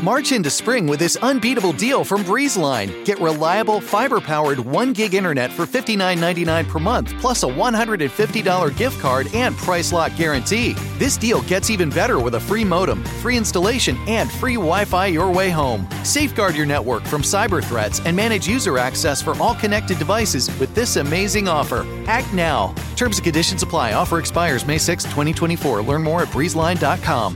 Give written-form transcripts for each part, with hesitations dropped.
March into spring with this unbeatable deal from BreezeLine. Get reliable, fiber-powered 1 gig internet for $59.99 per month, plus a $150 gift card and price lock guarantee. This deal gets even better with a free modem, free installation, and free Wi-Fi your way home. Safeguard your network from cyber threats and manage user access for all connected devices with this amazing offer. Act now. Terms and conditions apply. Offer expires May 6, 2024. Learn more at breezeline.com.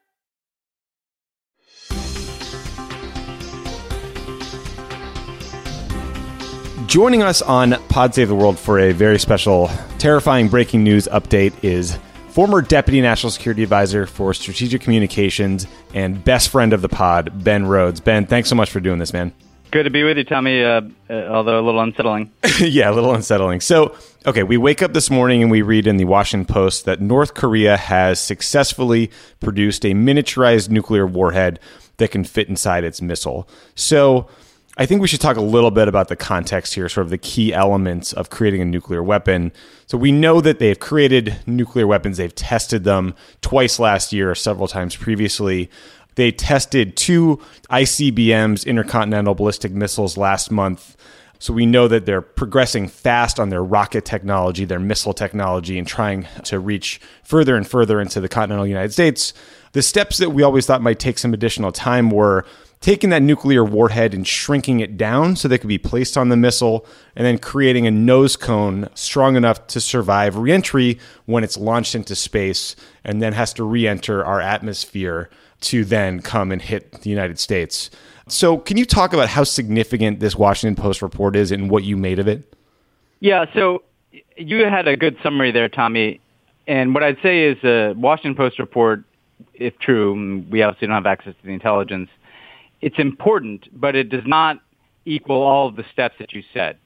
Joining us on Pod Save the World for a very special, terrifying breaking news update is former Deputy National Security Advisor for Strategic Communications and best friend of the pod, Ben Rhodes. Ben, thanks so much for doing this, man. Good to be with you, Tommy, although a little unsettling. Yeah, a little unsettling. So, okay, we wake up this morning and we read in the Washington Post that North Korea has successfully produced a miniaturized nuclear warhead that can fit inside its missile. So I think we should talk a little bit about the context here, sort of the key elements of creating a nuclear weapon. So we know that they've created nuclear weapons. They've tested them twice last year, several times previously. They tested 2 ICBMs, intercontinental ballistic missiles, last month. So we know that they're progressing fast on their rocket technology, their missile technology, and trying to reach further and further into the continental United States. The steps that we always thought might take some additional time were taking that nuclear warhead and shrinking it down so they could be placed on the missile, and then creating a nose cone strong enough to survive reentry when it's launched into space and then has to re-enter our atmosphere to then come and hit the United States. So can you talk about how significant this Washington Post report is and what you made of it? Yeah, so you had a good summary there, Tommy. And what I'd say is the Washington Post report, if true, we obviously don't have access to the intelligence, it's important, but it does not equal all of the steps that you said.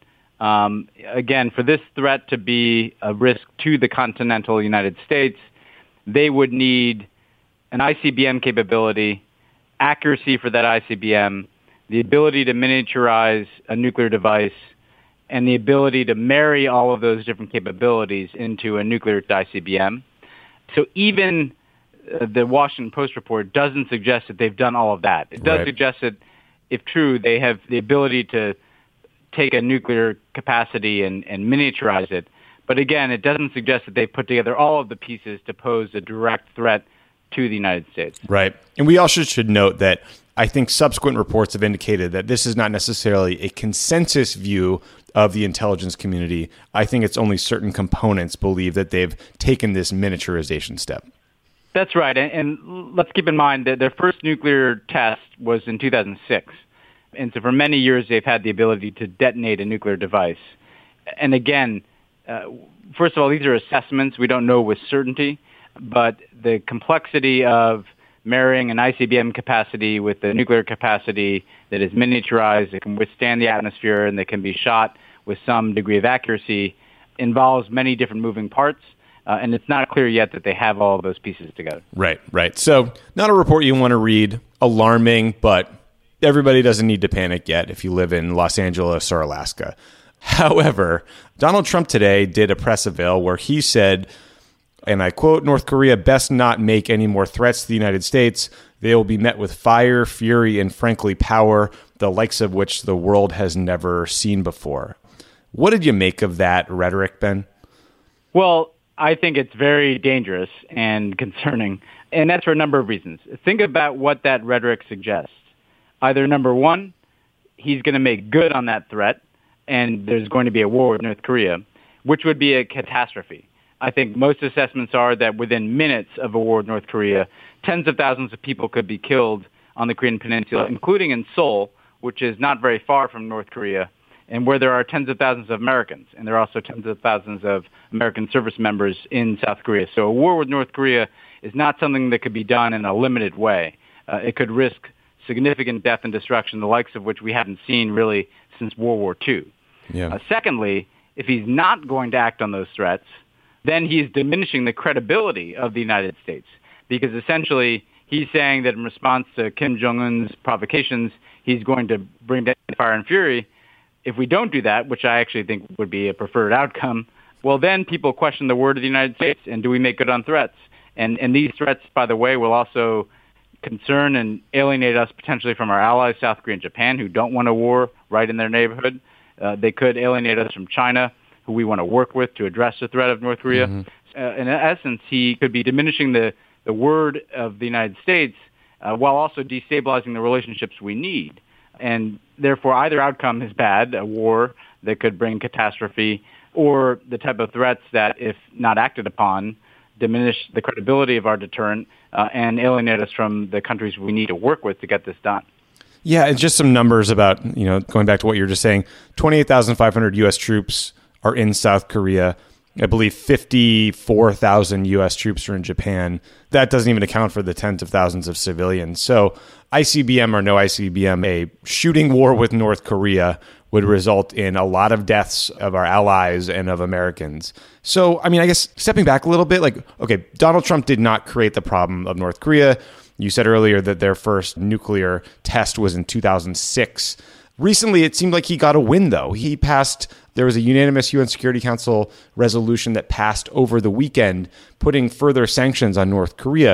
Again, for this threat to be a risk to the continental United States, they would need an ICBM capability, accuracy for that ICBM, the ability to miniaturize a nuclear device, and the ability to marry all of those different capabilities into a nuclear ICBM. So even the Washington Post report doesn't suggest that they've done all of that. It does suggest that, if true, they have the ability to take a nuclear capacity and miniaturize it. But again, it doesn't suggest that they've put together all of the pieces to pose a direct threat to the United States. Right. And we also should note that I think subsequent reports have indicated that this is not necessarily a consensus view of the intelligence community. I think it's only certain components believe that they've taken this miniaturization step. That's right. And let's keep in mind that their first nuclear test was in 2006. And so for many years, they've had the ability to detonate a nuclear device. And again, first of all, these are assessments. We don't know with certainty. But the complexity of marrying an ICBM capacity with a nuclear capacity that is miniaturized, that can withstand the atmosphere, and that can be shot with some degree of accuracy involves many different moving parts. And it's not clear yet that they have all of those pieces together. Right. So not a report you want to read, alarming, but everybody doesn't need to panic yet if you live in Los Angeles or Alaska. However, Donald Trump today did a press avail where he said, and I quote, "North Korea best not make any more threats to the United States. They will be met with fire, fury, and frankly power, the likes of which the world has never seen before." What did you make of that rhetoric, Ben? Well, I think it's very dangerous and concerning, and that's for a number of reasons. Think about what that rhetoric suggests. Either number one, he's going to make good on that threat, and there's going to be a war with North Korea, which would be a catastrophe. I think most assessments are that within minutes of a war with North Korea, tens of thousands of people could be killed on the Korean Peninsula, including in Seoul, which is not very far from North Korea, and where there are tens of thousands of Americans, and there are also tens of thousands of American service members in South Korea. So a war with North Korea is not something that could be done in a limited way. It could risk significant death and destruction, the likes of which we haven't seen really since World War II. Yeah. Secondly, if he's not going to act on those threats, then he's diminishing the credibility of the United States, because essentially he's saying that in response to Kim Jong-un's provocations, he's going to bring down fire and fury. If we don't do that, which I actually think would be a preferred outcome, well, then people question the word of the United States, and do we make good on threats? And these threats, by the way, will also concern and alienate us potentially from our allies, South Korea and Japan, who don't want a war right in their neighborhood. They could alienate us from China, who we want to work with to address the threat of North Korea. In essence, he could be diminishing the word of the United States while also destabilizing the relationships we need. And therefore, either outcome is bad, a war that could bring catastrophe, or the type of threats that, if not acted upon, diminish the credibility of our deterrent and alienate us from the countries we need to work with to get this done. Yeah, and just some numbers about, going back to what you were just saying, 28,500 U.S. troops are in South Korea. I believe 54,000 U.S. troops are in Japan. That doesn't even account for the tens of thousands of civilians. So ICBM or no ICBM, a shooting war with North Korea would result in a lot of deaths of our allies and of Americans. So, I guess stepping back a little bit, okay, Donald Trump did not create the problem of North Korea. You said earlier that their first nuclear test was in 2006. Recently, it seemed like he got a win, though. There was a unanimous UN Security Council resolution that passed over the weekend, putting further sanctions on North Korea.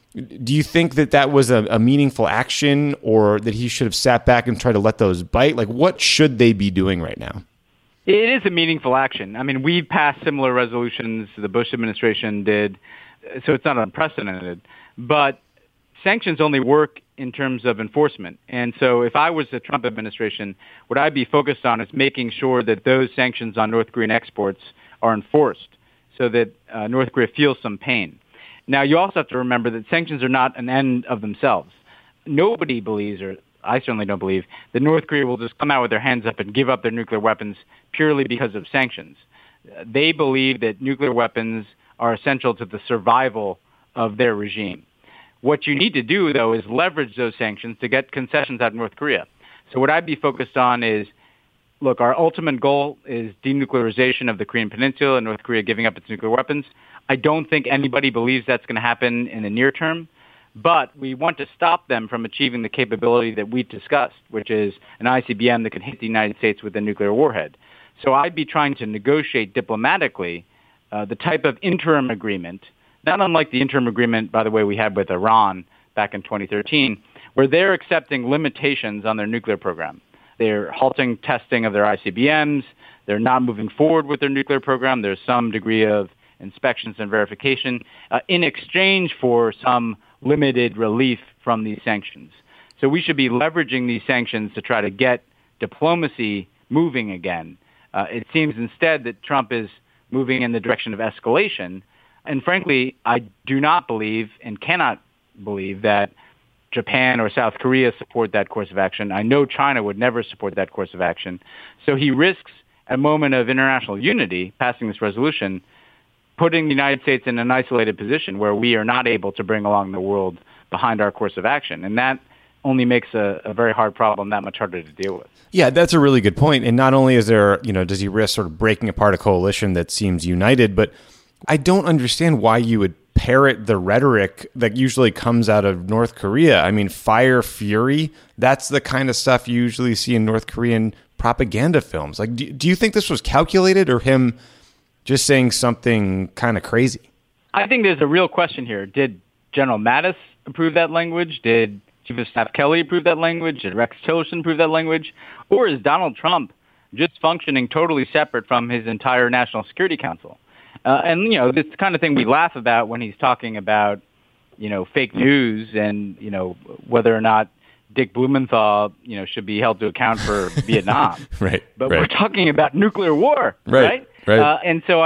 Do you think that was a meaningful action, or that he should have sat back and tried to let those bite? What should they be doing right now? It is a meaningful action. We've passed similar resolutions. The Bush administration did, so it's not unprecedented. But sanctions only work in terms of enforcement. And so if I was the Trump administration, what I'd be focused on is making sure that those sanctions on North Korean exports are enforced so that North Korea feels some pain. Now, you also have to remember that sanctions are not an end of themselves. Nobody believes, or I certainly don't believe, that North Korea will just come out with their hands up and give up their nuclear weapons purely because of sanctions. They believe that nuclear weapons are essential to the survival of their regime. What you need to do, though, is leverage those sanctions to get concessions out of North Korea. So what I'd be focused on is, look, our ultimate goal is denuclearization of the Korean Peninsula and North Korea giving up its nuclear weapons. I don't think anybody believes that's going to happen in the near term, but we want to stop them from achieving the capability that we discussed, which is an ICBM that can hit the United States with a nuclear warhead. So I'd be trying to negotiate diplomatically the type of interim agreement, not unlike the interim agreement, by the way, we had with Iran back in 2013, where they're accepting limitations on their nuclear program. They're halting testing of their ICBMs. They're not moving forward with their nuclear program. There's some degree of inspections and verification in exchange for some limited relief from these sanctions. So we should be leveraging these sanctions to try to get diplomacy moving again. It seems instead that Trump is moving in the direction of escalation. And frankly, I do not believe and cannot believe that Japan or South Korea support that course of action. I know China would never support that course of action. So he risks a moment of international unity, passing this resolution, putting the United States in an isolated position where we are not able to bring along the world behind our course of action. And that only makes a very hard problem that much harder to deal with. Yeah, that's a really good point. And not only is there, does he risk sort of breaking apart a coalition that seems united, but I don't understand why you would parrot the rhetoric that usually comes out of North Korea. Fire, fury, that's the kind of stuff you usually see in North Korean propaganda films. Do you think this was calculated, or him just saying something kind of crazy? I think there's a real question here. Did General Mattis approve that language? Did Chief of Staff Kelly approve that language? Did Rex Tillerson approve that language? Or is Donald Trump just functioning totally separate from his entire National Security Council? And, this kind of thing we laugh about when he's talking about, fake news and, whether or not Dick Blumenthal, should be held to account for Vietnam. Right. But we're talking about nuclear war, right? And so,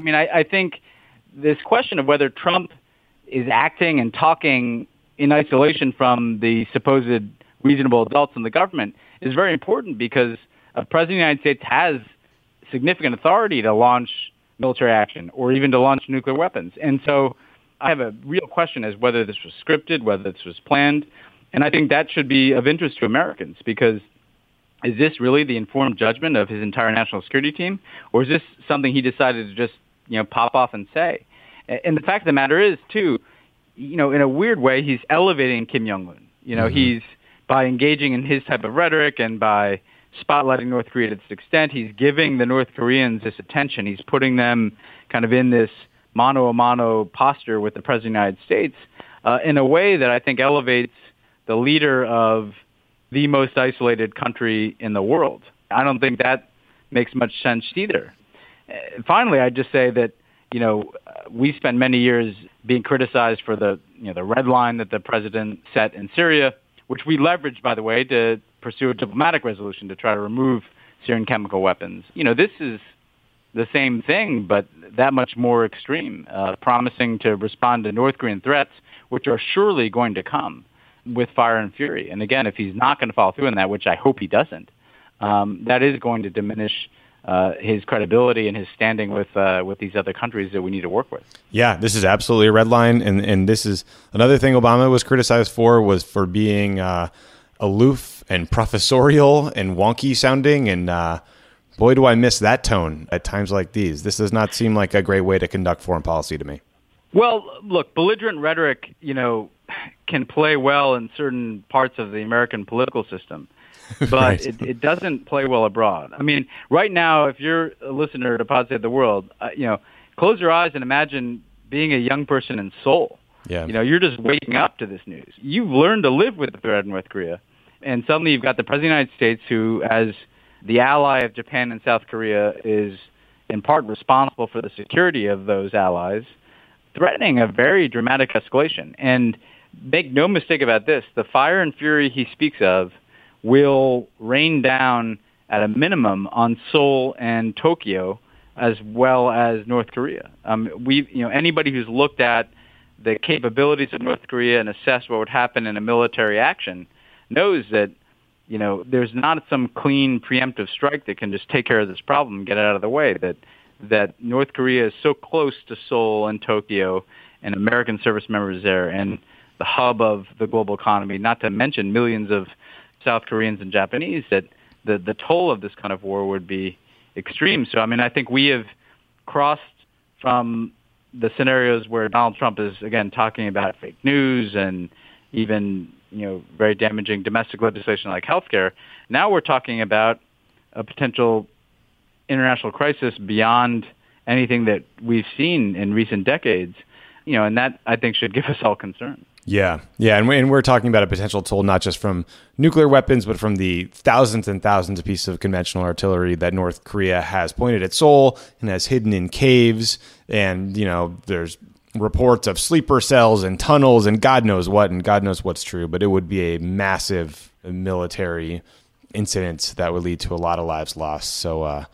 I think this question of whether Trump is acting and talking in isolation from the supposed reasonable adults in the government is very important, because a president of the United States has significant authority to launch military action or even to launch nuclear weapons. And so I have a real question as whether this was scripted, whether this was planned. And I think that should be of interest to Americans, because is this really the informed judgment of his entire national security team? Or is this something he decided to just, pop off and say? And the fact of the matter is, too, in a weird way, he's elevating Kim Jong-un. He's, by engaging in his type of rhetoric and by spotlighting North Korea to this extent, he's giving the North Koreans this attention. He's putting them kind of in this mano-a-mano posture with the President of the United States. in a way that I think elevates the leader of the most isolated country in the world. I don't think that makes much sense either. Finally, I'd just say that, we spent many years being criticized for the red line that the president set in Syria, which we leveraged, by the way, to pursue a diplomatic resolution to try to remove Syrian chemical weapons. This is the same thing, but that much more extreme, promising to respond to North Korean threats, which are surely going to come with fire and fury. And again, if he's not going to follow through on that, which I hope he doesn't, that is going to diminish his credibility and his standing with these other countries that we need to work with. Yeah, this is absolutely a red line. And this is another thing Obama was criticized for being aloof and professorial and wonky sounding. And boy, do I miss that tone at times like these. This does not seem like a great way to conduct foreign policy to me. Well, look, belligerent rhetoric, can play well in certain parts of the American political system. But right. it doesn't play well abroad. I mean, right now, if you're a listener to Pod Save the World, close your eyes and imagine being a young person in Seoul. Yeah. You're just waking up to this news. You've learned to live with the threat of North Korea. And suddenly you've got the President of the United States who, as the ally of Japan and South Korea, is in part responsible for the security of those allies, threatening a very dramatic escalation. And make no mistake about this, the fire and fury he speaks of will rain down at a minimum on Seoul and Tokyo, as well as North Korea. Anybody who's looked at the capabilities of North Korea and assessed what would happen in a military action knows that, there's not some clean preemptive strike that can just take care of this problem and get it out of the way. That North Korea is so close to Seoul and Tokyo and American service members there and the hub of the global economy, not to mention millions of South Koreans and Japanese, that the toll of this kind of war would be extreme. So, I think we have crossed from the scenarios where Donald Trump is, again, talking about fake news and even, very damaging domestic legislation like healthcare. Now we're talking about a potential international crisis beyond anything that we've seen in recent decades, and that, I think, should give us all concern. Yeah. And we're talking about a potential toll not just from nuclear weapons, but from the thousands and thousands of pieces of conventional artillery that North Korea has pointed at Seoul and has hidden in caves. And, there's reports of sleeper cells and tunnels and God knows what, and God knows what's true. But it would be a massive military incident that would lead to a lot of lives lost. So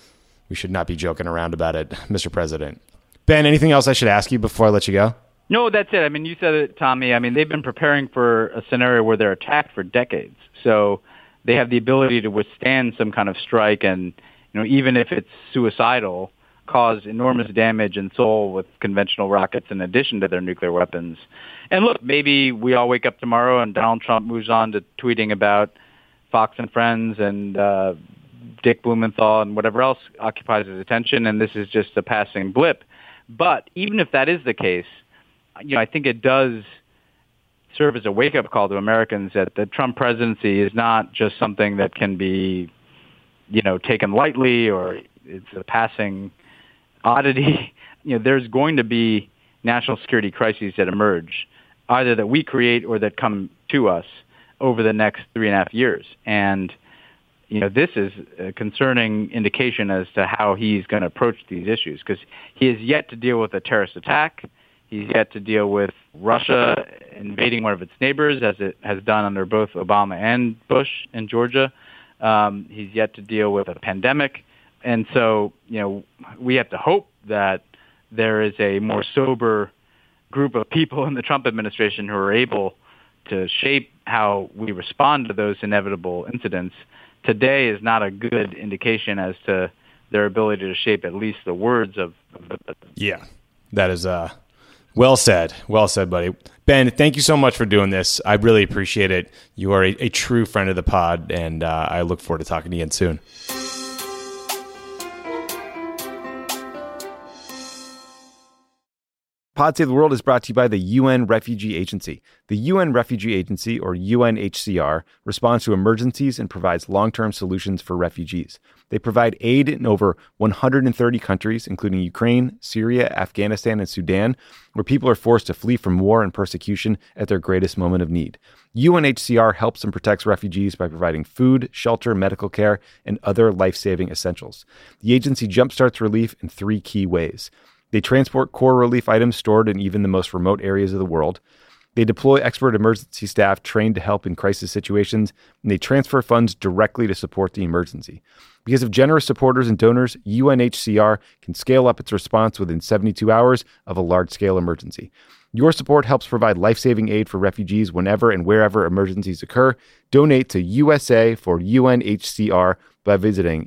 we should not be joking around about it, Mr. President. Ben, anything else I should ask you before I let you go? No, that's it. You said it, Tommy. They've been preparing for a scenario where they're attacked for decades. So they have the ability to withstand some kind of strike and, even if it's suicidal, cause enormous damage in Seoul with conventional rockets in addition to their nuclear weapons. And look, maybe we all wake up tomorrow and Donald Trump moves on to tweeting about Fox and Friends and Dick Blumenthal and whatever else occupies his attention, and this is just a passing blip. But even if that is the case, I think it does serve as a wake-up call to Americans that the Trump presidency is not just something that can be, taken lightly or it's a passing oddity. There's going to be national security crises that emerge, either that we create or that come to us over the next 3.5 years. And, this is a concerning indication as to how he's going to approach these issues because he has yet to deal with a terrorist attack. He's yet to deal with Russia invading one of its neighbors, as it has done under both Obama and Bush in Georgia. He's yet to deal with a pandemic. And so, we have to hope that there is a more sober group of people in the Trump administration who are able to shape how we respond to those inevitable incidents. Today is not a good indication as to their ability to shape at least the words of the president. Yeah, that is well said. Well said, buddy. Ben, thank you so much for doing this. I really appreciate it. You are a true friend of the pod, and I look forward to talking to you again soon. Pod Save the World is brought to you by the UN Refugee Agency. The UN Refugee Agency, or UNHCR, responds to emergencies and provides long-term solutions for refugees. They provide aid in over 130 countries, including Ukraine, Syria, Afghanistan, and Sudan, where people are forced to flee from war and persecution at their greatest moment of need. UNHCR helps and protects refugees by providing food, shelter, medical care, and other life-saving essentials. The agency jumpstarts relief in 3 key ways. They transport core relief items stored in even the most remote areas of the world. They deploy expert emergency staff trained to help in crisis situations, and they transfer funds directly to support the emergency. Because of generous supporters and donors, UNHCR can scale up its response within 72 hours of a large-scale emergency. Your support helps provide life-saving aid for refugees whenever and wherever emergencies occur. Donate to USA for UNHCR by visiting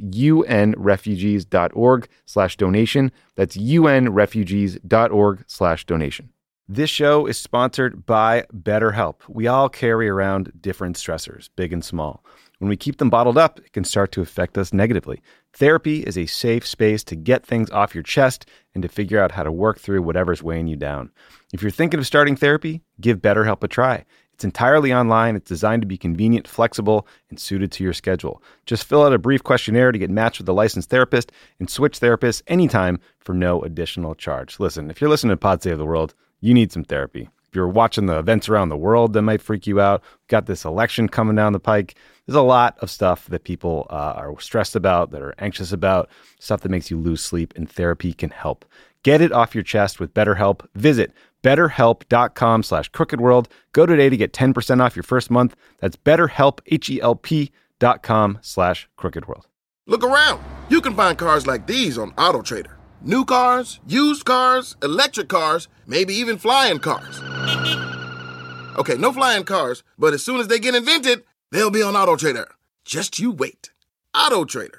unrefugees.org/donation. That's unrefugees.org/donation. This show is sponsored by BetterHelp. We all carry around different stressors, big and small. When we keep them bottled up, it can start to affect us negatively. Therapy is a safe space to get things off your chest and to figure out how to work through whatever's weighing you down. If you're thinking of starting therapy, give BetterHelp a try. It's entirely online. It's designed to be convenient, flexible, and suited to your schedule. Just fill out a brief questionnaire to get matched with a licensed therapist and switch therapists anytime for no additional charge. Listen, if you're listening to Pod Save the World, you need some therapy. If you're watching the events around the world that might freak you out, we've got this election coming down the pike. There's a lot of stuff that people are stressed about, that are anxious about, stuff that makes you lose sleep, and therapy can help. Get it off your chest with BetterHelp. Visit BetterHelp.com/crookedworld. Go today to get 10% off your first month. That's BetterHelp, HELP.com/crookedworld. Look around. You can find cars like these on AutoTrader. New cars, used cars, electric cars, maybe even flying cars. Okay, no flying cars, but as soon as they get invented, they'll be on AutoTrader. Just you wait. AutoTrader.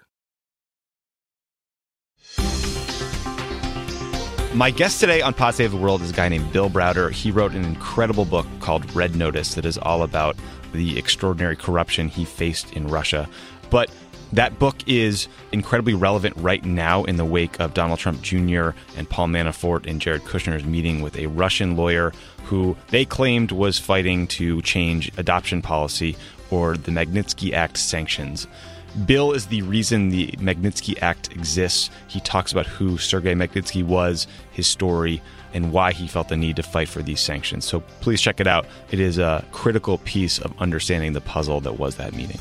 My guest today on Pod Save the World is a guy named Bill Browder. He wrote an incredible book called Red Notice that is all about the extraordinary corruption he faced in Russia. But that book is incredibly relevant right now in the wake of Donald Trump Jr. and Paul Manafort and Jared Kushner's meeting with a Russian lawyer who they claimed was fighting to change adoption policy or the Magnitsky Act sanctions. Bill is the reason the Magnitsky Act exists. He talks about who Sergei Magnitsky was, his story, and why he felt the need to fight for these sanctions. So please check it out. It is a critical piece of understanding the puzzle that was that meeting.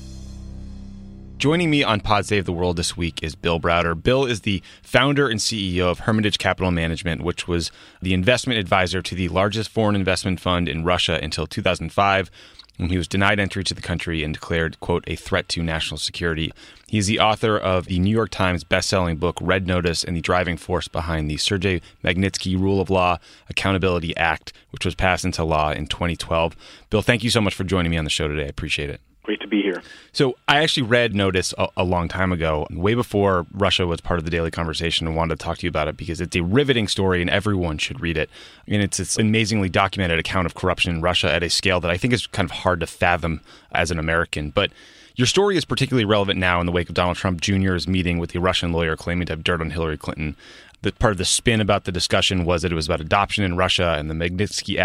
Joining me on Pod Save the World this week is Bill Browder. Bill is the founder and CEO of Hermitage Capital Management, which was the investment advisor to the largest foreign investment fund in Russia until 2005, when he was denied entry to the country and declared, quote, a threat to national security. He's the author of the New York Times bestselling book, Red Notice, and the driving force behind the Sergei Magnitsky Rule of Law Accountability Act, which was passed into law in 2012. Bill, thank you so much for joining me on the show today. I appreciate it. Great to be here. So I actually read Notice a long time ago, way before Russia was part of the daily conversation, and wanted to talk to you about it because it's a riveting story and everyone should read it. I mean, it's an amazingly documented account of corruption in Russia at a scale that I think is kind of hard to fathom as an American. But your story is particularly relevant now in the wake of Donald Trump Jr.'s meeting with the Russian lawyer claiming to have dirt on Hillary Clinton. That part of the spin about the discussion was that it was about adoption in Russia and the Magnitsky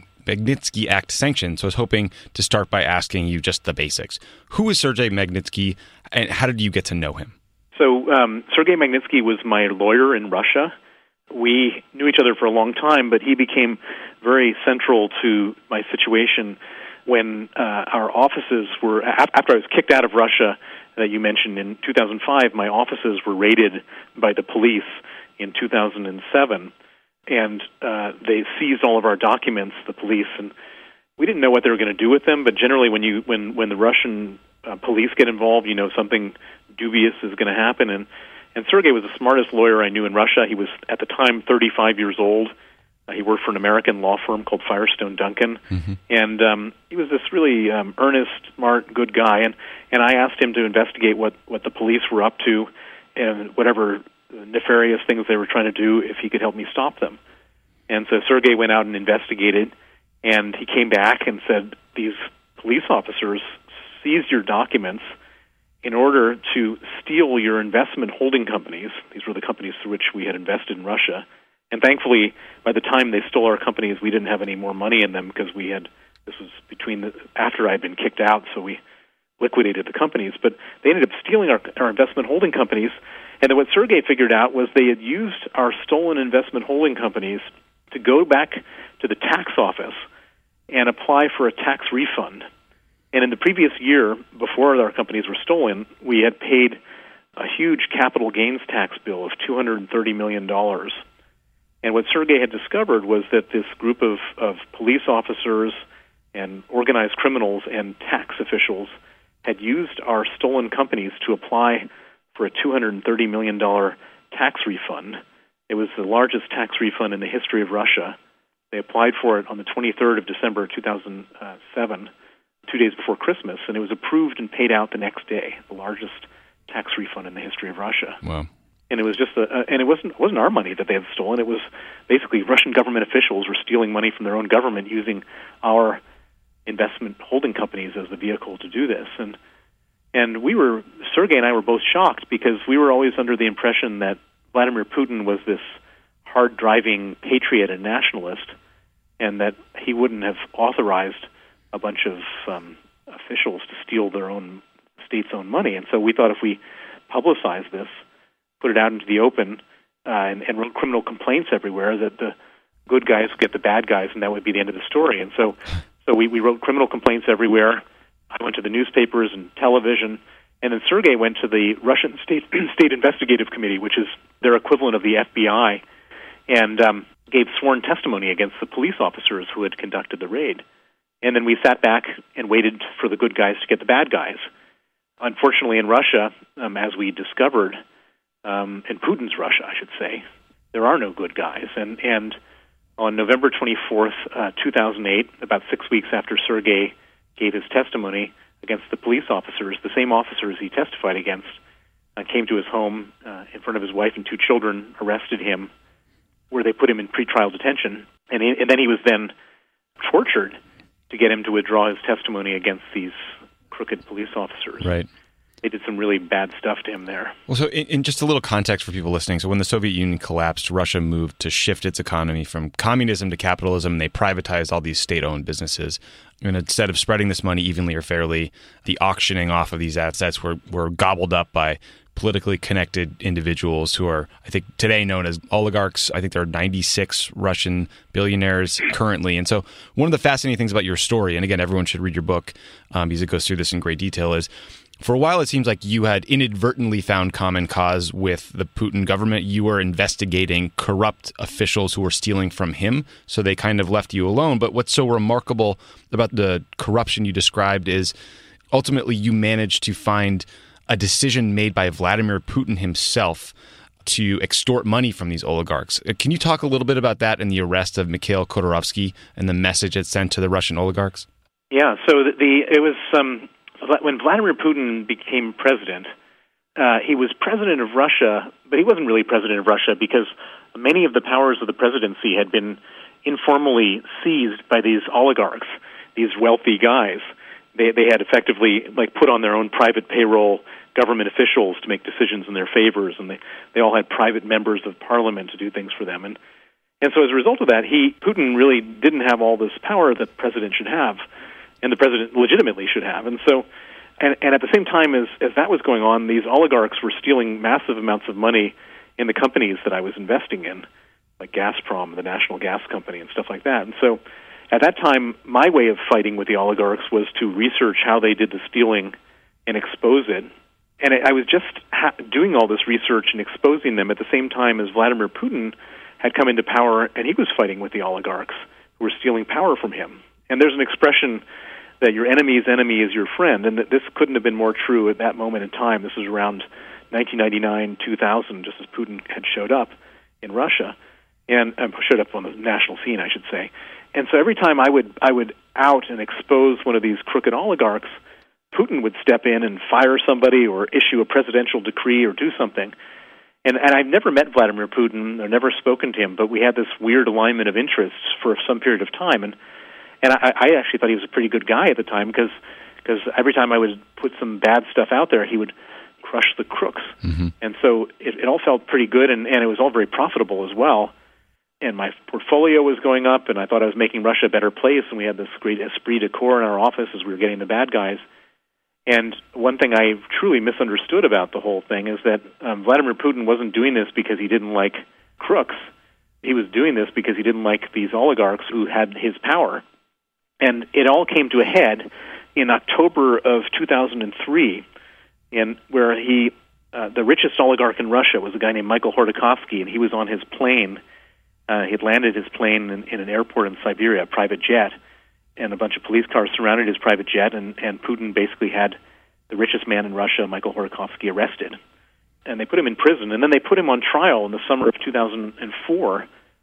Act sanctions. So I was hoping to start by asking you just the basics. Who is Sergei Magnitsky, and how did you get to know him? So Sergei Magnitsky was my lawyer in Russia. We knew each other for a long time, but he became very central to my situation when our offices were, after I was kicked out of Russia, that you mentioned in 2005, my offices were raided by the police in 2007. And they seized all of our documents, the police, and we didn't know what they were going to do with them. But generally, when the Russian police get involved, you know something dubious is going to happen. And Sergei was the smartest lawyer I knew in Russia. He was at the time 35 years old. He worked for an American law firm called Firestone Duncan, and he was this really earnest, smart, good guy. And I asked him to investigate what the police were up to, and whatever nefarious things they were trying to do, if he could help me stop them. And so Sergei went out and investigated, and he came back and said, these police officers seized your documents in order to steal your investment holding companies. These were the companies through which we had invested in Russia, And thankfully, by the time they stole our companies, we didn't have any more money in them because this was after I'd been kicked out, so we liquidated the companies. But they ended up stealing our investment holding companies. And then what Sergei figured out was they had used our stolen investment holding companies to go back to the tax office and apply for a tax refund. And in the previous year, before our companies were stolen, we had paid a huge capital gains tax bill of $230 million. And what Sergei had discovered was that this group of police officers and organized criminals and tax officials had used our stolen companies to apply for a $230 million tax refund. It was the largest tax refund in the history of Russia. They applied for it on the 23rd of December 2007, 2 days before Christmas, and it was approved and paid out the next day, the largest tax refund in the history of Russia. Wow. And it was just and it wasn't our money that they had stolen. It was basically Russian government officials were stealing money from their own government using our investment holding companies as the vehicle to do this. And Sergei and I were both shocked because we were always under the impression that Vladimir Putin was this hard-driving patriot and nationalist, and that he wouldn't have authorized a bunch of officials to steal their own state's own money. And so we thought if we publicized this, put it out into the open, and wrote criminal complaints everywhere, that the good guys would get the bad guys, and that would be the end of the story. And so we wrote criminal complaints everywhere. I went to the newspapers and television, and then Sergei went to the Russian State Investigative Committee, which is their equivalent of the FBI, and gave sworn testimony against the police officers who had conducted the raid. And then we sat back and waited for the good guys to get the bad guys. Unfortunately, in Russia, as we discovered, in Putin's Russia, I should say, there are no good guys. And on November 24th, 2008, about 6 weeks after Sergei gave his testimony against the police officers, the same officers he testified against came to his home in front of his wife and 2 children, arrested him, where they put him in pretrial detention. And then he was then tortured to get him to withdraw his testimony against these crooked police officers. Right. They did some really bad stuff to him there. Well, so in just a little context for people listening, so when the Soviet Union collapsed, Russia moved to shift its economy from communism to capitalism. They privatized all these state-owned businesses. And instead of spreading this money evenly or fairly, the auctioning off of these assets were gobbled up by politically connected individuals who are, I think, today known as oligarchs. I think there are 96 Russian billionaires currently. And so one of the fascinating things about your story, and again, everyone should read your book because it goes through this in great detail, is for a while, it seems like you had inadvertently found common cause with the Putin government. You were investigating corrupt officials who were stealing from him, so they kind of left you alone. But what's so remarkable about the corruption you described is ultimately you managed to find a decision made by Vladimir Putin himself to extort money from these oligarchs. Can you talk a little bit about that and the arrest of Mikhail Khodorkovsky and the message it sent to the Russian oligarchs? Yeah, so it was... when Vladimir Putin became president, he was president of Russia, but he wasn't really president of Russia because many of the powers of the presidency had been informally seized by these oligarchs, these wealthy guys. They had effectively put on their own private payroll government officials to make decisions in their favors, and they all had private members of parliament to do things for them. And so as a result of that, Putin really didn't have all this power that the president should have, and the president legitimately should have. And so, and at the same time as that was going on, these oligarchs were stealing massive amounts of money in the companies that I was investing in, like Gazprom, the national gas company, and stuff like that. And so at that time, my way of fighting with the oligarchs was to research how they did the stealing and expose it. And I was just doing all this research and exposing them at the same time as Vladimir Putin had come into power, and he was fighting with the oligarchs who were stealing power from him. And there's an expression that your enemy's enemy is your friend, and that this couldn't have been more true at that moment in time. This was around 1999, 2000, just as Putin had showed up in Russia, and showed up on the national scene, I should say. And so every time I would out and expose one of these crooked oligarchs, Putin would step in and fire somebody or issue a presidential decree or do something. And I've never met Vladimir Putin or never spoken to him, but we had this weird alignment of interests for some period of time. And I actually thought he was a pretty good guy at the time because every time I would put some bad stuff out there, he would crush the crooks. Mm-hmm. And so it all felt pretty good, and it was all very profitable as well. and my portfolio was going up, and I thought I was making Russia a better place, and we had this great esprit de corps in our office as we were getting the bad guys. And one thing I truly misunderstood about the whole thing is that Vladimir Putin wasn't doing this because he didn't like crooks. He was doing this because he didn't like these oligarchs who had his power. And it all came to a head in October of 2003, where the richest oligarch in Russia was a guy named Michael Khodorkovsky, and he was on his plane. He had landed his plane in an airport in Siberia, a private jet, and a bunch of police cars surrounded his private jet, and Putin basically had the richest man in Russia, Michael Khodorkovsky, arrested. And they put him in prison, and then they put him on trial in the summer of 2004,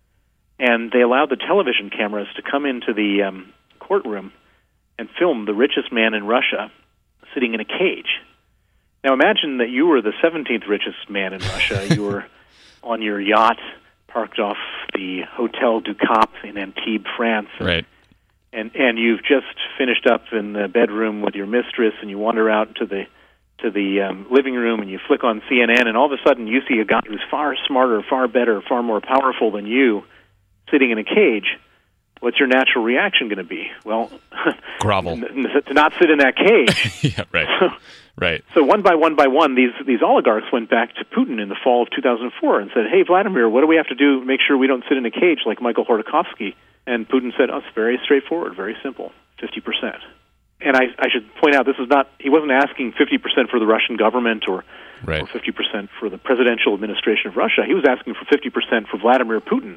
and they allowed the television cameras to come into the courtroom and film the richest man in Russia sitting in a cage. Now imagine that you were the 17th richest man in Russia. You were on your yacht parked off the Hotel du Cap in Antibes, France. Right. And you've just finished up in the bedroom with your mistress, and you wander out to the living room, and you flick on CNN, and all of a sudden you see a guy who's far smarter, far better, far more powerful than you sitting in a cage. What's your natural reaction going to be? Well, grovel. To not sit in that cage. Yeah, right. Right. So one by one, these oligarchs went back to Putin in the fall of 2004 and said, "Hey, Vladimir, what do we have to do to make sure we don't sit in a cage like Michael Khodorkovsky?" And Putin said, "Oh, it's very straightforward, very simple, 50%." And I should point out, he wasn't asking 50% for the Russian government or 50% for the presidential administration of Russia. He was asking for 50% for Vladimir Putin.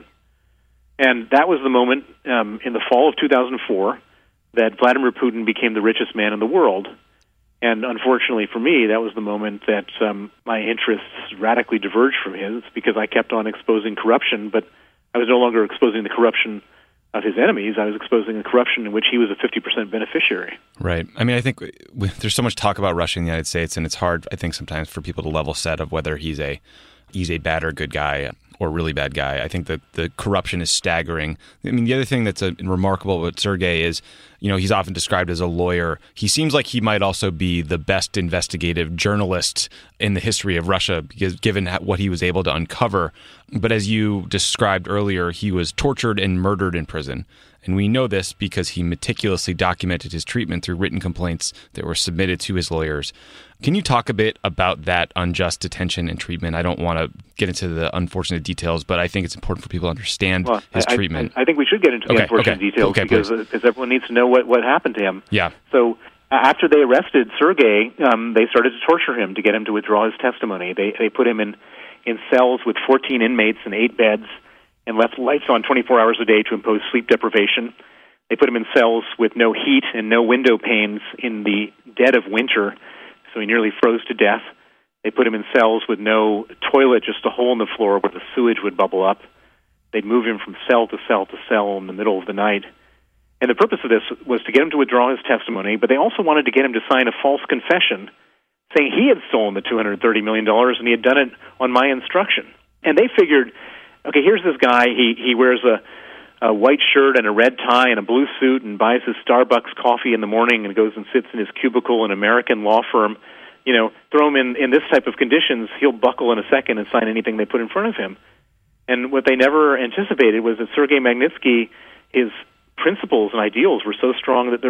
And that was the moment in the fall of 2004 that Vladimir Putin became the richest man in the world. And unfortunately for me, that was the moment that my interests radically diverged from his, because I kept on exposing corruption, but I was no longer exposing the corruption of his enemies. I was exposing the corruption in which he was a 50% beneficiary. Right. I mean, I think there's so much talk about Russia in the United States, and it's hard, I think, sometimes for people to level set of whether he's a bad or good guy or really bad guy. I think that the corruption is staggering. I mean, the other thing that's remarkable about Sergei is, he's often described as a lawyer. He seems like he might also be the best investigative journalist in the history of Russia, because given what he was able to uncover. But as you described earlier, he was tortured and murdered in prison. And we know this because he meticulously documented his treatment through written complaints that were submitted to his lawyers. Can you talk a bit about that unjust detention and treatment? I don't want to get into the unfortunate details, but I think it's important for people to understand his treatment. I think we should get into the unfortunate details because everyone needs to know what happened to him. Yeah. So after they arrested Sergei, they started to torture him to get him to withdraw his testimony. They put him in cells with 14 inmates and 8 beds and left lights on 24 hours a day to impose sleep deprivation. They put him in cells with no heat and no window panes in the dead of winter, so he nearly froze to death. They put him in cells with no toilet, just a hole in the floor where the sewage would bubble up. They'd move him from cell to cell to cell in the middle of the night. And the purpose of this was to get him to withdraw his testimony, but they also wanted to get him to sign a false confession saying he had stolen the $230 million and he had done it on my instruction. And they figured, okay, here's this guy, he wears a white shirt and a red tie and a blue suit and buys his Starbucks coffee in the morning and goes and sits in his cubicle in an American law firm. Throw him in this type of conditions, he'll buckle in a second and sign anything they put in front of him. And what they never anticipated was that Sergei Magnitsky, his principles and ideals were so strong that there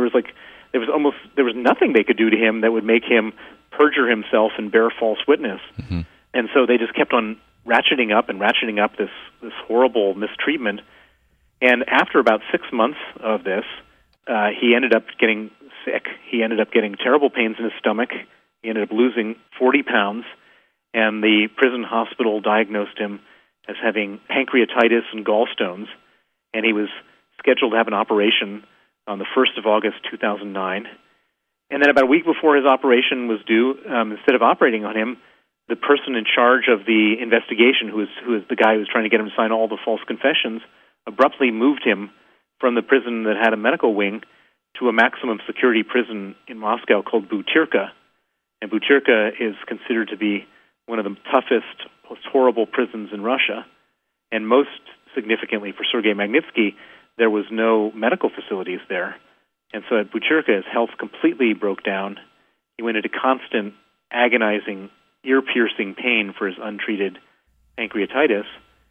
was nothing they could do to him that would make him perjure himself and bear false witness. Mm-hmm. And so they just kept on ratcheting up this horrible mistreatment. And after about 6 months of this, he ended up getting sick. He ended up getting terrible pains in his stomach. He ended up losing 40 pounds, and the prison hospital diagnosed him as having pancreatitis and gallstones, and he was scheduled to have an operation on the 1st of August 2009. And then about a week before his operation was due, instead of operating on him, the person in charge of the investigation, who is the guy who was trying to get him to sign all the false confessions, abruptly moved him from the prison that had a medical wing to a maximum security prison in Moscow called Butyrka. And Butyrka is considered to be one of the toughest, most horrible prisons in Russia. And most significantly for Sergei Magnitsky, there was no medical facilities there. And so at Butyrka, his health completely broke down. He went into constant, agonizing, ear-piercing pain for his untreated pancreatitis.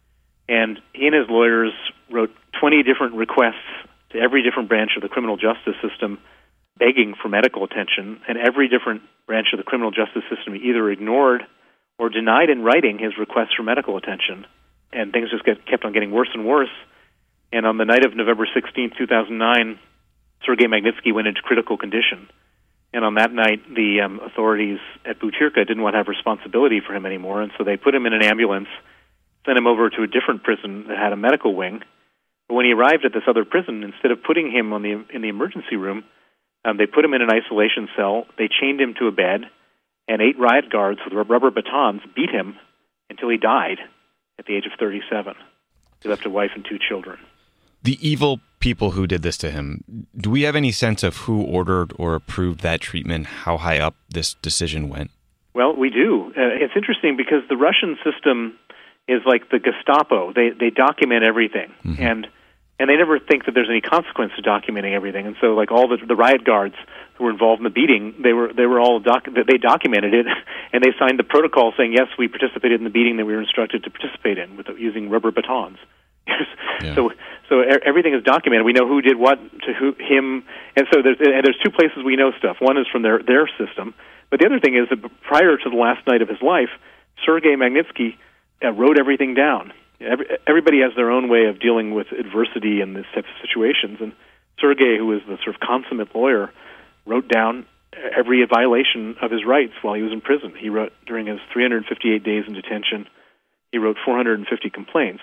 And he and his lawyers wrote 20 different requests to every different branch of the criminal justice system begging for medical attention, and every different branch of the criminal justice system either ignored or denied in writing his requests for medical attention. And things just kept on getting worse and worse. And on the night of November 16, 2009, Sergei Magnitsky went into critical condition. And on that night, the authorities at Butyrka didn't want to have responsibility for him anymore, and so they put him in an ambulance, sent him over to a different prison that had a medical wing. But when he arrived at this other prison, instead of putting him in the emergency room, they put him in an isolation cell, they chained him to a bed, and 8 riot guards with rubber batons beat him until he died at the age of 37. He left a wife and 2 children. The evil people who did this to him, do we have any sense of who ordered or approved that treatment, how high up this decision went? Well, we do. It's interesting because the Russian system is like the Gestapo. They document everything, and they never think that there's any consequence to documenting everything. And so, like all the riot guards who were involved in the beating, they were all they documented it, and they signed the protocol saying, yes, we participated in the beating that we were instructed to participate in using rubber batons. Yeah. So everything is documented. We know who did what to him, and so there's 2 places we know stuff. One is from their system, but the other thing is that prior to the last night of his life, Sergei Magnitsky wrote everything down. Everybody has their own way of dealing with adversity in this type of situations, and Sergei, who is the sort of consummate lawyer, wrote down every violation of his rights while he was in prison. He wrote, during his 358 days in detention, he wrote 450 complaints.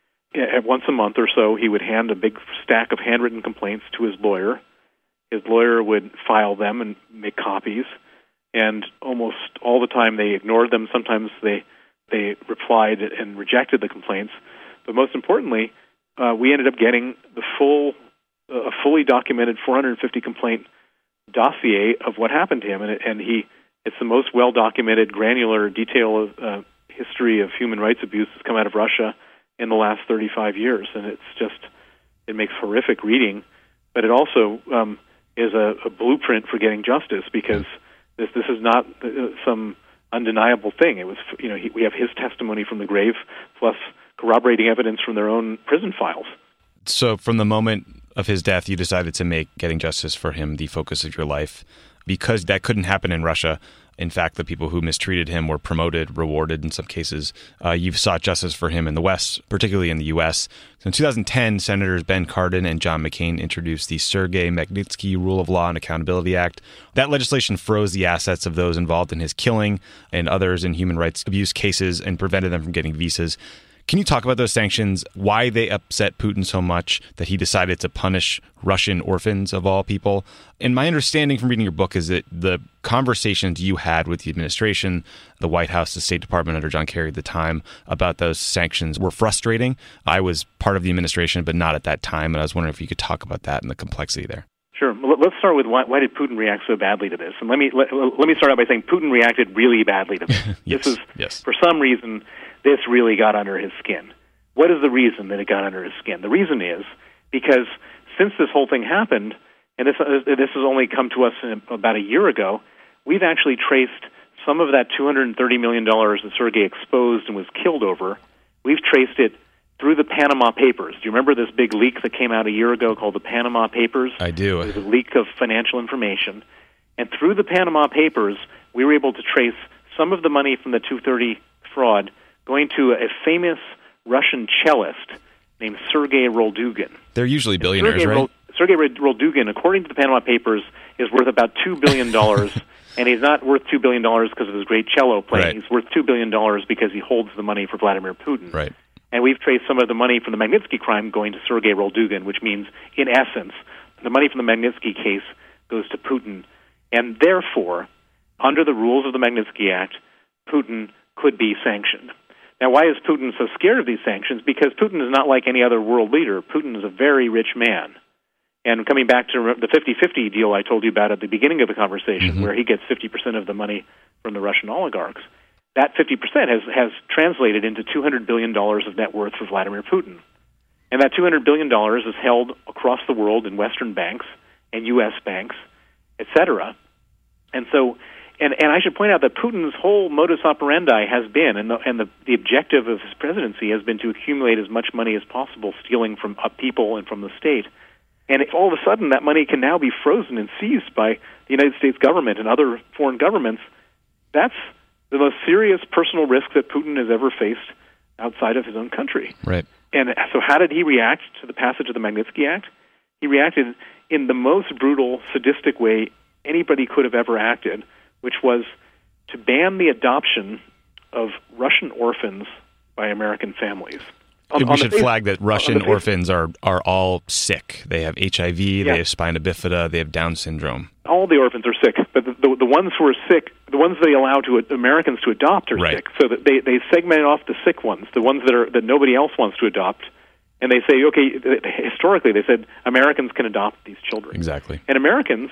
Once a month or so, he would hand a big stack of handwritten complaints to his lawyer. His lawyer would file them and make copies, and almost all the time they ignored them. Sometimes they replied and rejected the complaints. But most importantly, we ended up getting the fully documented 450 complaint dossier of what happened to him, and it's the most well-documented, granular, detailed history of human rights abuse that's come out of Russia in the last 35 years, and it makes horrific reading, but it also is a blueprint for getting justice, because this is not some undeniable thing. It was, we have his testimony from the grave, plus corroborating evidence from their own prison files. So from the moment of his death, you decided to make getting justice for him the focus of your life, because that couldn't happen in Russia. In fact, the people who mistreated him were promoted, rewarded in some cases. You've sought justice for him in the West, particularly in the U.S. So in 2010, Senators Ben Cardin and John McCain introduced the Sergei Magnitsky Rule of Law and Accountability Act. That legislation froze the assets of those involved in his killing and others in human rights abuse cases and prevented them from getting visas. Can you talk about those sanctions, why they upset Putin so much that he decided to punish Russian orphans of all people? And my understanding from reading your book is that the conversations you had with the administration, the White House, the State Department under John Kerry at the time about those sanctions were frustrating. I was part of the administration, but not at that time, and I was wondering if you could talk about that and the complexity there. Sure. Well, let's start with why did Putin react so badly to this? And let me start out by saying Putin reacted really badly to this. Yes. For some reason, this really got under his skin. What is the reason that it got under his skin? The reason is because since this whole thing happened, and this has only come to us about a year ago, we've actually traced some of that $230 million that Sergei exposed and was killed over. We've traced it through the Panama Papers. Do you remember this big leak that came out a year ago called the Panama Papers? I do. It was a leak of financial information. And through the Panama Papers, we were able to trace some of the money from the 230 fraud going to a famous Russian cellist named Sergei Roldugin. They're usually billionaires, right? Sergei Roldugin, according to the Panama Papers, is worth about $2 billion, and he's not worth $2 billion because of his great cello playing. Right. He's worth $2 billion because he holds the money for Vladimir Putin. Right. And we've traced some of the money from the Magnitsky crime going to Sergei Roldugin, which means, in essence, the money from the Magnitsky case goes to Putin. And therefore, under the rules of the Magnitsky Act, Putin could be sanctioned. Now, why is Putin so scared of these sanctions? Because Putin is not like any other world leader. Putin is a very rich man. And coming back to the 50-50 deal I told you about at the beginning of the conversation, where he gets 50% of the money from the Russian oligarchs, that 50% has translated into $200 billion of net worth for Vladimir Putin. And that $200 billion is held across the world in Western banks and U.S. banks, et cetera. And so And I should point out that Putin's whole modus operandi has been, and the objective of his presidency has been to accumulate as much money as possible, stealing from people and from the state. And if all of a sudden that money can now be frozen and seized by the United States government and other foreign governments, that's the most serious personal risk that Putin has ever faced outside of his own country. Right. And so how did he react to the passage of the Magnitsky Act? He reacted in the most brutal, sadistic way anybody could have ever acted, which was to ban the adoption of Russian orphans by American families. We should flag that Russian orphans are all sick. They have HIV, they have spina bifida, they have Down syndrome. All the orphans are sick, but the ones who are sick, the ones they allow Americans to adopt are sick. So that they segment off the sick ones, the ones that nobody else wants to adopt, and they say, okay, historically they said Americans can adopt these children. Exactly. And Americans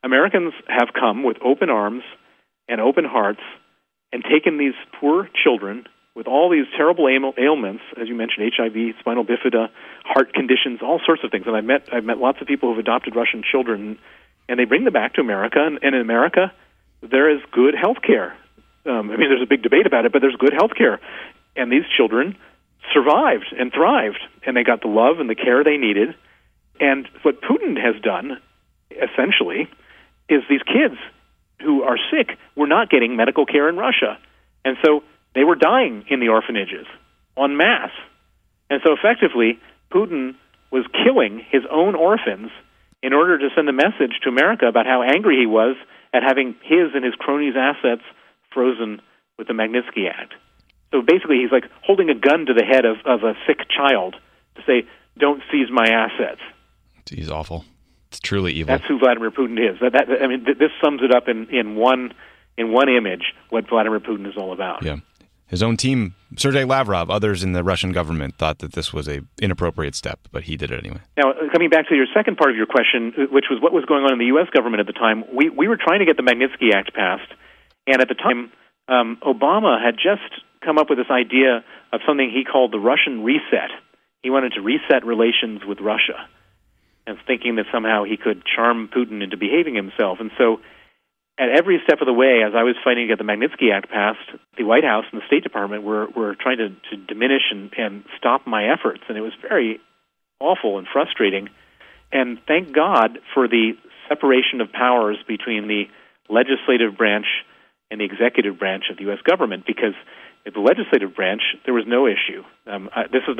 have come with open arms and open hearts and taken these poor children with all these terrible ailments, as you mentioned, HIV, spinal bifida, heart conditions, all sorts of things. And I've met lots of people who've adopted Russian children, and they bring them back to America. And in America, there is good health care. There's a big debate about it, but there's good health care. And these children survived and thrived, and they got the love and the care they needed. And what Putin has done, essentially, is these kids who are sick were not getting medical care in Russia. And so they were dying in the orphanages en masse. And so effectively, Putin was killing his own orphans in order to send a message to America about how angry he was at having his and his cronies' assets frozen with the Magnitsky Act. So basically, he's like holding a gun to the head of a sick child to say, don't seize my assets. He's awful. It's truly evil. That's who Vladimir Putin is. This sums it up in one image what Vladimir Putin is all about. Yeah. His own team, Sergei Lavrov, others in the Russian government thought that this was an inappropriate step, but he did it anyway. Now, coming back to your second part of your question, which was what was going on in the U.S. government at the time, we were trying to get the Magnitsky Act passed, and at the time, Obama had just come up with this idea of something he called the Russian reset. He wanted to reset relations with Russia, and thinking that somehow he could charm Putin into behaving himself. And so at every step of the way, as I was fighting to get the Magnitsky Act passed, the White House and the State Department were trying to diminish and stop my efforts, and it was very awful and frustrating. And thank God for the separation of powers between the legislative branch and the executive branch of the U.S. government, because at the legislative branch, there was no issue. This was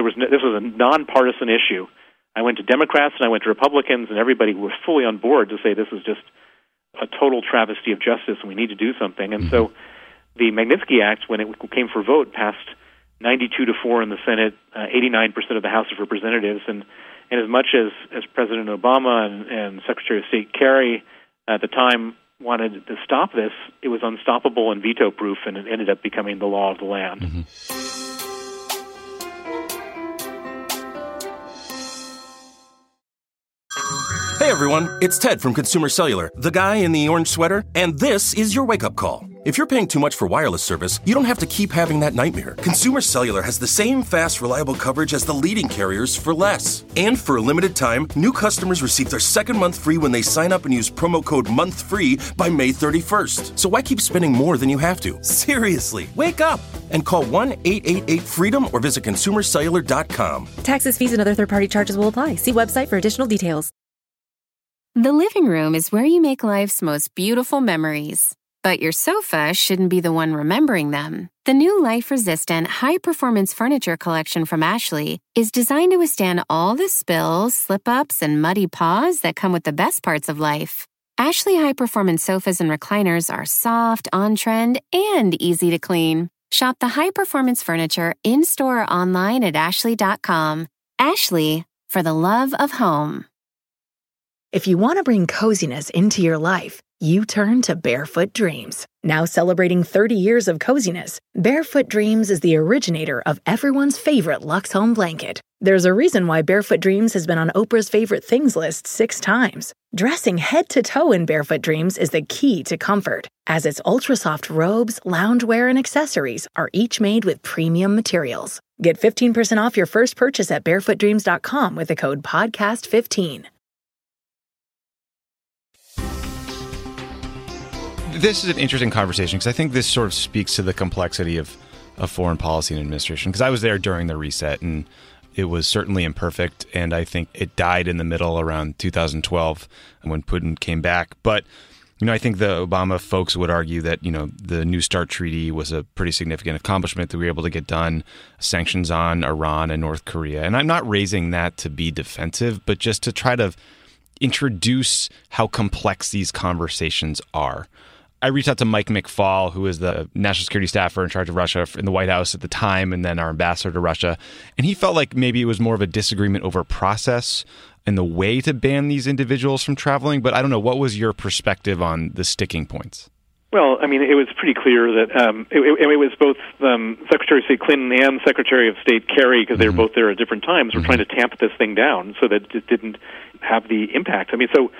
a nonpartisan issue. I went to Democrats and I went to Republicans, and everybody was fully on board to say this is just a total travesty of justice and we need to do something. And so the Magnitsky Act, when it came for vote, passed 92-4 in the Senate, 89% of the House of Representatives. And as much as President Obama and Secretary of State Kerry at the time wanted to stop this, it was unstoppable and veto-proof, and it ended up becoming the law of the land. Mm-hmm. Hey everyone, it's Ted from Consumer Cellular, the guy in the orange sweater, and this is your wake-up call. If you're paying too much for wireless service, you don't have to keep having that nightmare. Consumer Cellular has the same fast, reliable coverage as the leading carriers for less. And for a limited time, new customers receive their second month free when they sign up and use promo code MONTHFREE by May 31st. So why keep spending more than you have to? Seriously, wake up and call 1-888-FREEDOM or visit consumercellular.com. Taxes, fees, and other third-party charges will apply. See website for additional details. The living room is where you make life's most beautiful memories. But your sofa shouldn't be the one remembering them. The new life-resistant, high-performance furniture collection from Ashley is designed to withstand all the spills, slip-ups, and muddy paws that come with the best parts of life. Ashley high-performance sofas and recliners are soft, on-trend, and easy to clean. Shop the high-performance furniture in-store or online at ashley.com. Ashley, for the love of home. If you want to bring coziness into your life, you turn to Barefoot Dreams. Now celebrating 30 years of coziness, Barefoot Dreams is the originator of everyone's favorite Luxe Home blanket. There's a reason why Barefoot Dreams has been on Oprah's favorite things list 6 times. Dressing head to toe in Barefoot Dreams is the key to comfort, as its ultra-soft robes, loungewear, and accessories are each made with premium materials. Get 15% off your first purchase at barefootdreams.com with the code PODCAST15. This is an interesting conversation because I think this sort of speaks to the complexity of foreign policy and administration, because I was there during the reset and it was certainly imperfect, and I think it died in the middle around 2012 when Putin came back. But I think the Obama folks would argue that, the New START treaty was a pretty significant accomplishment that we were able to get done, sanctions on Iran and North Korea. And I'm not raising that to be defensive, but just to try to introduce how complex these conversations are. I reached out to Mike McFaul, who is the national security staffer in charge of Russia in the White House at the time, and then our ambassador to Russia. And he felt like maybe it was more of a disagreement over process and the way to ban these individuals from traveling. But I don't know, what was your perspective on the sticking points? Well, it was pretty clear that it was both Secretary of State Clinton and Secretary of State Kerry, because they were both there at different times, were trying to tamp this thing down so that it didn't have the impact.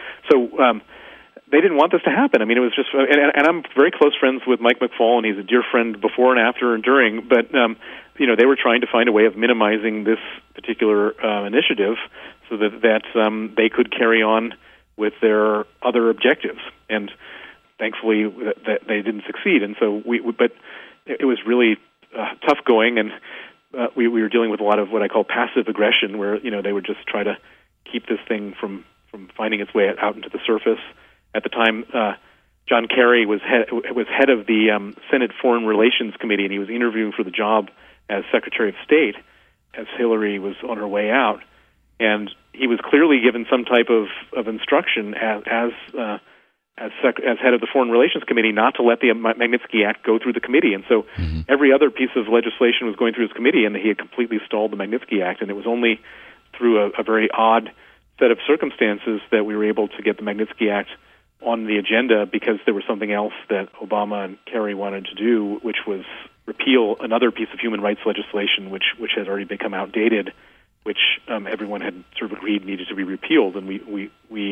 They didn't want this to happen. It was just, and I'm very close friends with Mike McFaul, and he's a dear friend before and after and during. But they were trying to find a way of minimizing this particular initiative so that they could carry on with their other objectives. And thankfully, that they didn't succeed. And so but it was really tough going, and we were dealing with a lot of what I call passive aggression, where they would just try to keep this thing from finding its way out into the surface. At the time, John Kerry was head of the Senate Foreign Relations Committee, and he was interviewing for the job as Secretary of State as Hillary was on her way out. And he was clearly given some type of instruction as head of the Foreign Relations Committee not to let the Magnitsky Act go through the committee. And so every other piece of legislation was going through his committee, and he had completely stalled the Magnitsky Act. And it was only through a very odd set of circumstances that we were able to get the Magnitsky Act on the agenda, because there was something else that Obama and Kerry wanted to do, which was repeal another piece of human rights legislation which had already become outdated, which everyone had sort of agreed needed to be repealed. And we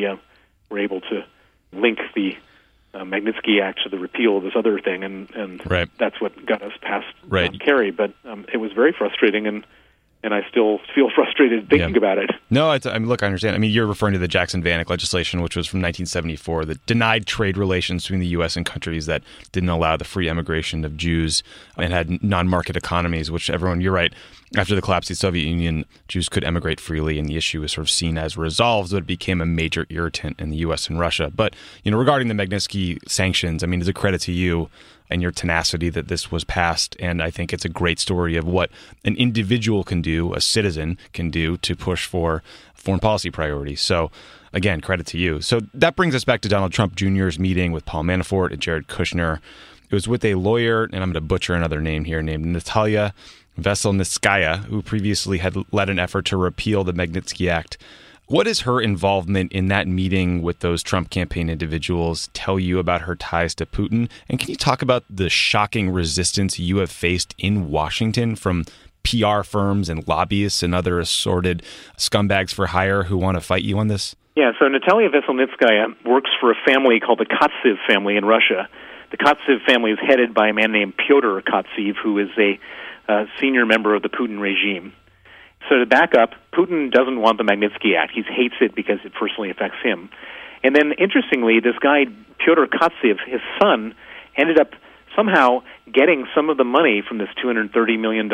were able to link the Magnitsky Act to the repeal of this other thing, and right. That's what got us past right. Kerry. But it was very frustrating, and I still feel frustrated thinking about it. No, look, I understand. You're referring to the Jackson-Vanik legislation, which was from 1974, that denied trade relations between the U.S. and countries that didn't allow the free emigration of Jews and had non-market economies, which you're right, after the collapse of the Soviet Union, Jews could emigrate freely, and the issue was sort of seen as resolved, but it became a major irritant in the U.S. and Russia. But, regarding the Magnitsky sanctions, it's a credit to you and your tenacity that this was passed. And I think it's a great story of what an individual can do, a citizen can do, to push for foreign policy priorities. So again, credit to you. So that brings us back to Donald Trump Jr.'s meeting with Paul Manafort and Jared Kushner. It was with a lawyer, and I'm going to butcher another name here, named Natalia Veselnitskaya, who previously had led an effort to repeal the Magnitsky Act. What is her involvement in that meeting with those Trump campaign individuals tell you about her ties to Putin? And can you talk about the shocking resistance you have faced in Washington from PR firms and lobbyists and other assorted scumbags for hire who want to fight you on this? Yeah, so Natalia Veselnitskaya works for a family called the Kotsev family in Russia. The Kotsev family is headed by a man named Pyotr Kotsev, who is a senior member of the Putin regime. So to back up, Putin doesn't want the Magnitsky Act. He hates it because it personally affects him. And then, interestingly, this guy, Pyotr Kotsev, his son, ended up somehow getting some of the money from this $230 million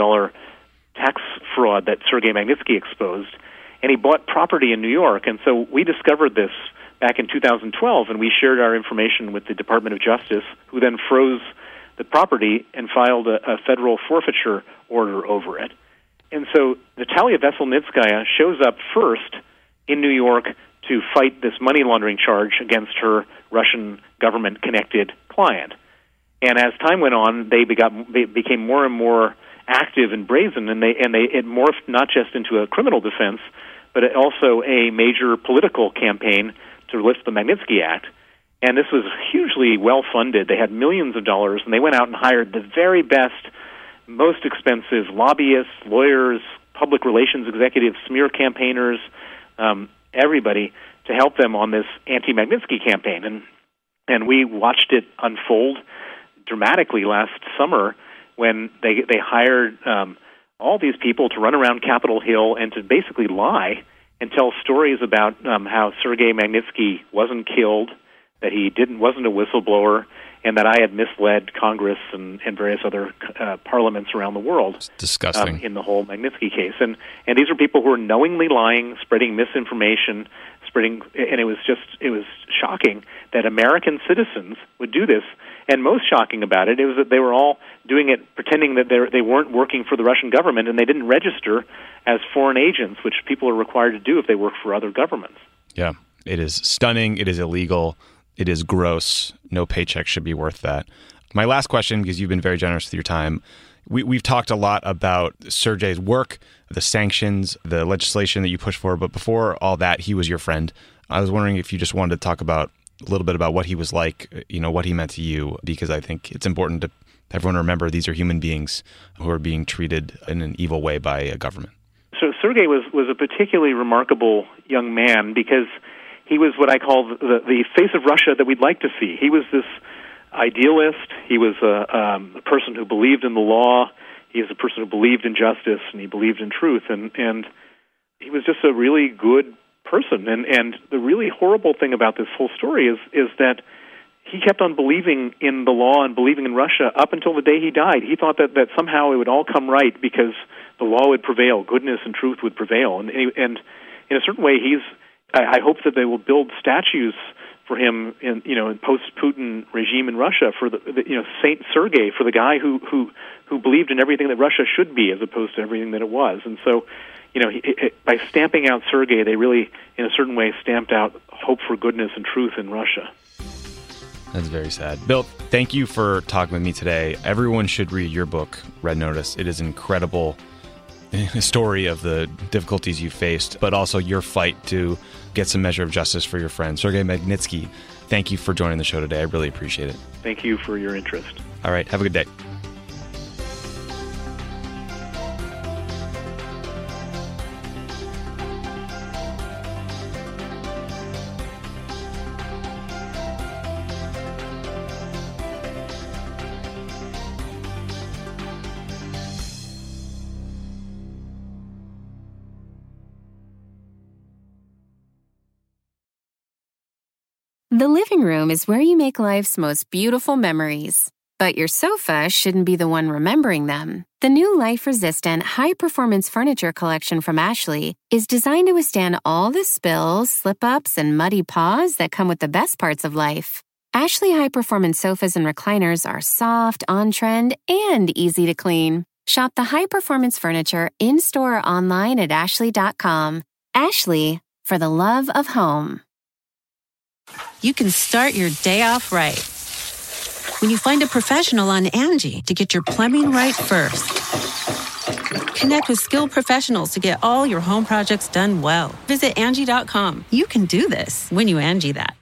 tax fraud that Sergei Magnitsky exposed, and he bought property in New York. And so we discovered this back in 2012, and we shared our information with the Department of Justice, who then froze the property and filed a federal forfeiture order over it. And so Natalia Veselnitskaya shows up first in New York to fight this money laundering charge against her Russian government-connected client. And as time went on, they became more and more active and brazen, and it morphed not just into a criminal defense, but also a major political campaign to lift the Magnitsky Act. And this was hugely well-funded. They had millions of dollars, and they went out and hired the very best, most expensive lobbyists, lawyers, public relations executives, smear campaigners, everybody to help them on this anti-Magnitsky campaign. And we watched it unfold dramatically last summer when they hired all these people to run around Capitol Hill and to basically lie and tell stories about how Sergei Magnitsky wasn't killed, that he wasn't a whistleblower, and that I had misled Congress and various other parliaments around the world. It's disgusting. In the whole Magnitsky case. And these are people who are knowingly lying, spreading misinformation, and it was shocking that American citizens would do this. And most shocking about it was that they were all doing it pretending that they weren't working for the Russian government, and they didn't register as foreign agents, which people are required to do if they work for other governments. Yeah, it is stunning. It is illegal. It is gross. No paycheck should be worth that. My last question, because you've been very generous with your time. We've talked a lot about Sergei's work, the sanctions, the legislation that you pushed for, but before all that, he was your friend. I was wondering if you just wanted to talk about a little bit about what he was like, what he meant to you, because I think it's important to everyone remember these are human beings who are being treated in an evil way by a government. So Sergei was a particularly remarkable young man because he was what I call the face of Russia that we'd like to see. He was this idealist. He was a person who believed in the law. He was a person who believed in justice, and he believed in truth. And he was just a really good person. And the really horrible thing about this whole story is that he kept on believing in the law and believing in Russia up until the day he died. He thought that somehow it would all come right because the law would prevail, goodness and truth would prevail. And in a certain way, I hope that they will build statues for him in post-Putin regime in Russia for the Saint Sergei, for the guy who believed in everything that Russia should be as opposed to everything that it was. And so, by stamping out Sergei, they really, in a certain way, stamped out hope for goodness and truth in Russia. That's very sad. Bill, thank you for talking with me today. Everyone should read your book, Red Notice. It is an incredible story of the difficulties you faced, but also your fight to get some measure of justice for your friend, Sergei Magnitsky. Thank you for joining the show today. I really appreciate it. Thank you for your interest. All right. Have a good day. The living room is where you make life's most beautiful memories. But your sofa shouldn't be the one remembering them. The new life-resistant, high-performance furniture collection from Ashley is designed to withstand all the spills, slip-ups, and muddy paws that come with the best parts of life. Ashley high-performance sofas and recliners are soft, on-trend, and easy to clean. Shop the high-performance furniture in-store or online at ashley.com. Ashley, for the love of home. You can start your day off right when you find a professional on Angie to get your plumbing right first. Connect with skilled professionals to get all your home projects done well. Visit Angie.com. You can do this when you Angie that.